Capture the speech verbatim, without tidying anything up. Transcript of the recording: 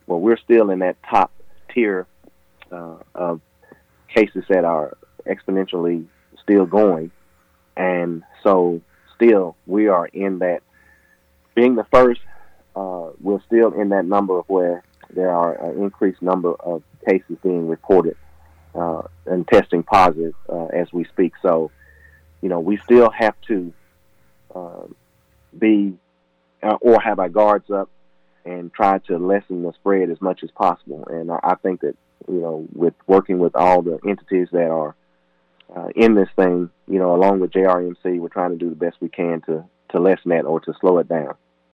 well, we're still in that top tier uh, of cases that are exponentially still going. And so still we are in that, being the first, uh, we're still in that number of where there are an increased number of cases being reported uh, and testing positive uh, as we speak. So, you know, we still have to uh, be uh, or have our guards up and try to lessen the spread as much as possible. And I, I think that, you know, with working with all the entities that are uh, in this thing, you know, along with J R M C, we're trying to do the best we can to, to lessen that or to slow it down.